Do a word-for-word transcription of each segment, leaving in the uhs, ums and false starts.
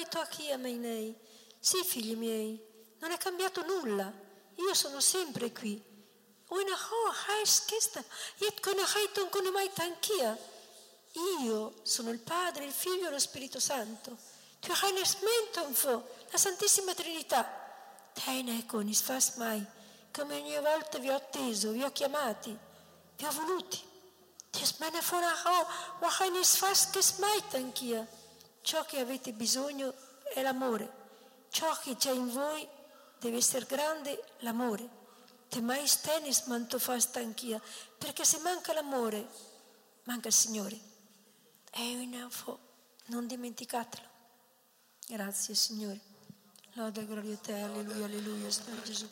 hai tu qui a meinei. Sì, figli miei, non è cambiato nulla. Io sono sempre qui. Una ho hai schista, yet con hai ton con mai tanchia. Io sono il Padre, il Figlio e lo Spirito Santo. Tu hai nesmenton fo, la Santissima Trinità. Te ne con isfas mai, come ogni volta vi ho atteso, vi ho chiamati, vi ho voluti. Ti smena fora ho, wa hai nisfas che smait anch'ia. Ciò che avete bisogno è l'amore. Ciò che c'è in voi deve essere grande, l'amore. Te mai stenis manto fa stanchia, perché se manca l'amore, manca il Signore. E non dimenticatelo. Grazie Signore. Lode e gloria a te, alleluia, alleluia, Signore Gesù.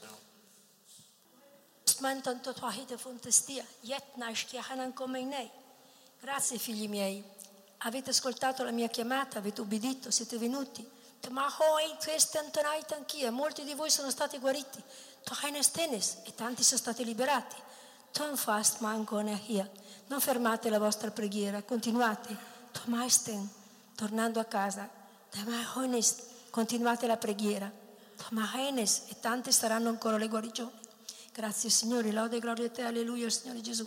Grazie figli miei. Avete ascoltato la mia chiamata, avete ubbidito, siete venuti. Molti di voi sono stati guariti e tanti sono stati liberati. Non fermate la vostra preghiera, continuate. Tornando a casa, continuate la preghiera. E tante saranno ancora le guarigioni. Grazie Signore, lode e gloria a te, alleluia, Signore Gesù.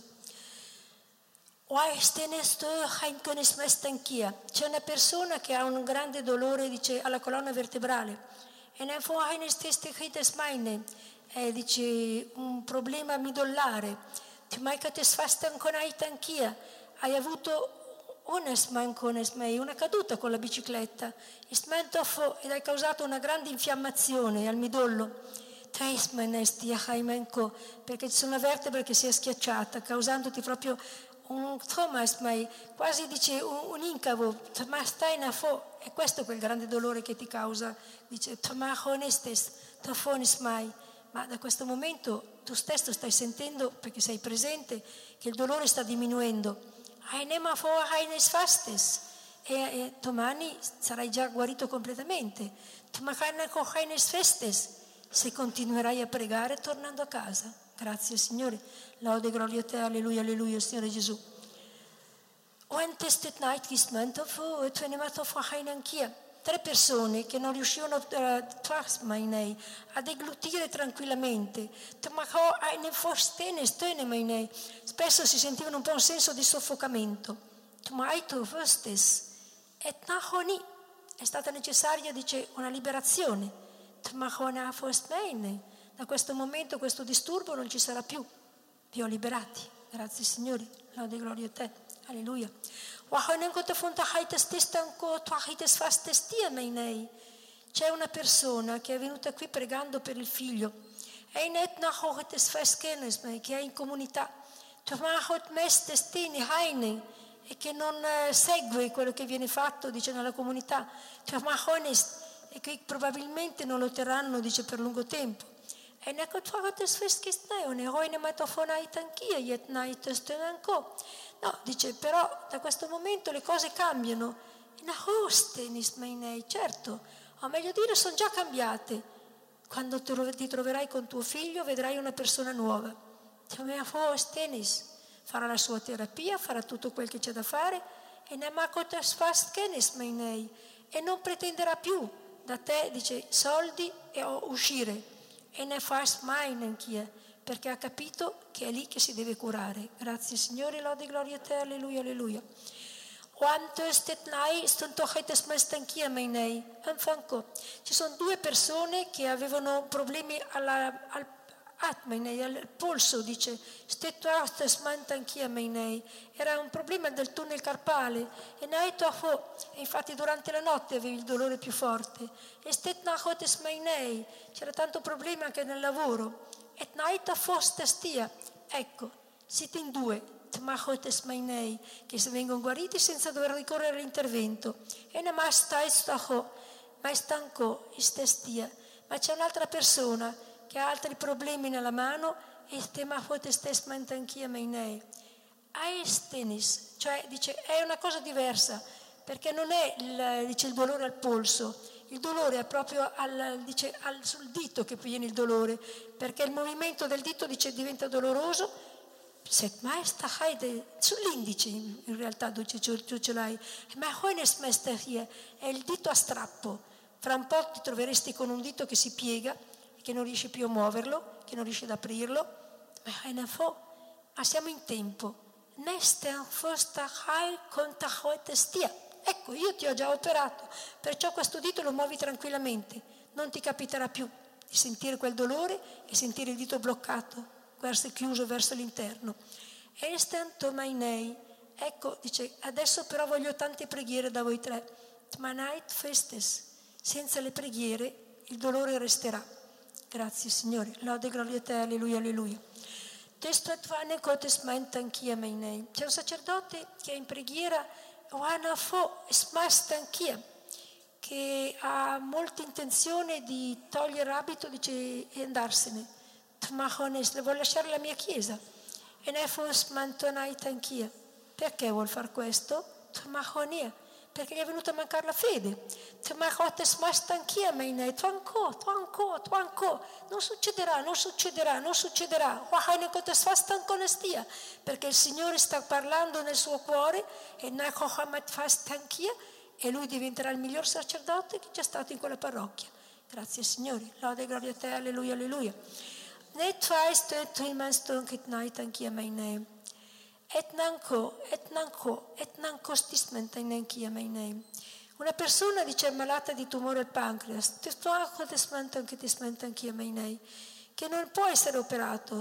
C'è una persona che ha un grande dolore, dice, alla colonna vertebrale. E eh, dice un problema midollare. Hai avuto una caduta con la bicicletta ed hai causato una grande infiammazione al midollo. Perché ci sono una vertebra che si è schiacciata, causandoti proprio un quasi dice un, un incavo, e questo è quel grande dolore che ti causa, dice, ma da questo momento tu stesso stai sentendo, perché sei presente, che il dolore sta diminuendo, e, e domani sarai già guarito completamente, se continuerai a pregare tornando a casa. Grazie Signore, lode e gloria a te, alleluia, alleluia, Signore Gesù. Tre persone che non riuscivano a deglutire tranquillamente, spesso si sentivano un po' un senso di soffocamento. È stata necessaria, dice, una liberazione. Da questo momento questo disturbo non ci sarà più. Vi ho liberati. Grazie Signore, lode e gloria a te, alleluia. C'è una persona che è venuta qui pregando per il figlio, che è in comunità, e che non segue quello che viene fatto, dice, nella comunità, e che probabilmente non lo terranno, dice, per lungo tempo. No, dice, però da questo momento le cose cambiano. Certo, o meglio dire, sono già cambiate. Quando ti troverai con tuo figlio vedrai una persona nuova. Farà la sua terapia, farà tutto quel che c'è da fare e non pretenderà più da te, dice, soldi e uscire. E ne fa mai neanche, perché ha capito che è lì che si deve curare. Grazie Signore, lode e gloria a te, alleluia, alleluia. Ci sono due persone che avevano problemi alla, al, al polso, dice, era un problema del tunnel carpale e infatti durante la notte avevi il dolore più forte. C'era tanto problema anche nel lavoro. Ecco, siete in due che se vengono guariti senza dover ricorrere all'intervento. Ma è stanco, ma c'è un'altra persona che ha altri problemi nella mano e cioè dice è una cosa diversa, perché non è il, dice, il dolore al polso, il dolore è proprio al, dice, al, sul dito che viene il dolore, perché il movimento del dito, dice, diventa doloroso. Sull'indice in realtà tu ce l'hai, ma è il dito a strappo, Fra un po' ti troveresti con un dito che si piega, che non riesci più a muoverlo, che non riesci ad aprirlo, ma siamo in tempo. Ecco, io ti ho già operato, perciò questo dito lo muovi tranquillamente, non ti capiterà più di sentire quel dolore e sentire il dito bloccato, verso chiuso verso l'interno. Ecco, dice, adesso però voglio tante preghiere da voi tre. Senza le preghiere il dolore resterà. Grazie Signore, lode e gloria a te, alleluia, alleluia. C'è un sacerdote che è in preghiera, che ha molta intenzione di togliere l'abito, dice, e andarsene. Vuole lasciare la mia chiesa. Perché vuol far questo? Perché gli è venuta a mancare la fede. Non succederà, non succederà, non succederà. Perché il Signore sta parlando nel suo cuore e lui diventerà il miglior sacerdote che c'è stato in quella parrocchia. Grazie Signore, lode e gloria a te, alleluia, alleluia. Etnanco, etnanco, etnancostismenta in anch'ia mai name. Una persona dice malata di tumore al pancreas, che non può essere operato,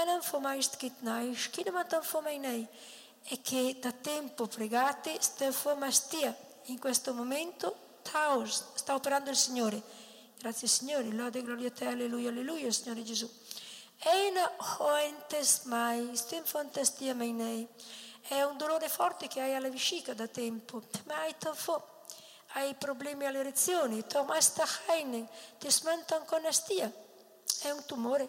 e che da tempo pregate, in questo momento sta operando il Signore. Grazie Signore, lode e gloria a te, alleluia, alleluia, Signore Gesù. È un dolore forte che hai alla vescica da tempo, hai problemi alle erezioni, è un tumore,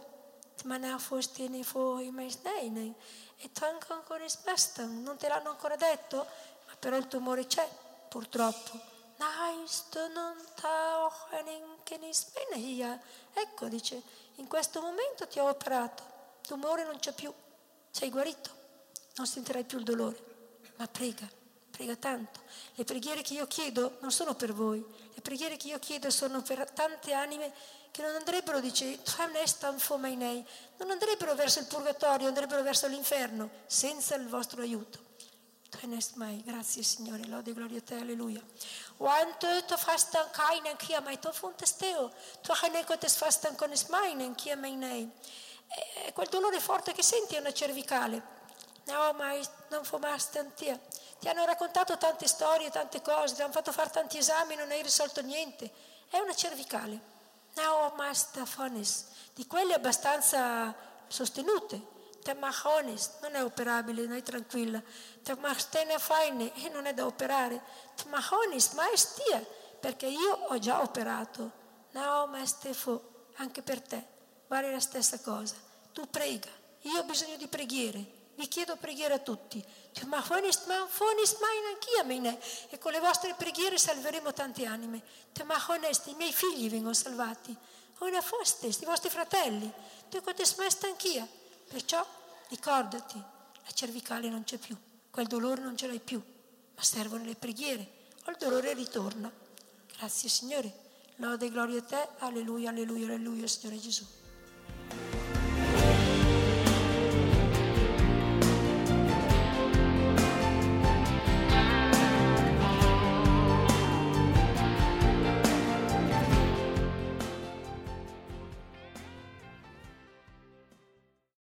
non te l'hanno ancora detto, ma però il tumore c'è, purtroppo. Ecco, dice, in questo momento ti ho operato, il tumore non c'è più, sei guarito, non sentirai più il dolore, ma prega, prega tanto. Le preghiere che io chiedo non sono per voi, le preghiere che io chiedo sono per tante anime che non andrebbero, dice, non andrebbero verso il purgatorio, andrebbero verso l'inferno senza il vostro aiuto. Grazie Signore, lode e gloria a te, alleluia. Quanto tu fastan kainen kia mai to fontesteo, tu haneko te fastan con esmainen kia mai nei. Quel dolore forte che senti è una cervicale. No, ma non fumastantia. Ti hanno raccontato tante storie, tante cose, ti hanno fatto fare tanti esami, non hai risolto niente. È una cervicale. No, ma stafones, di quelle abbastanza sostenute. Temahones non è operabile, non è tranquilla. Temastene faine e non è da operare. Temahones, ma è stia, perché io ho già operato. No, ma Stefo, anche per te vale la stessa cosa. Tu prega, io ho bisogno di preghiere, vi chiedo preghiere a tutti. Temahones, manfones, mai anch'io me ne. E con le vostre preghiere salveremo tante anime. Temahones, i miei figli vengono salvati. Una fostes, i vostri fratelli. Tu cote smesta anch'io. Perciò ricordati, la cervicale non c'è più, quel dolore non ce l'hai più, ma servono le preghiere o il dolore ritorna. Grazie Signore, lode e gloria a te, alleluia, alleluia, alleluia, Signore Gesù.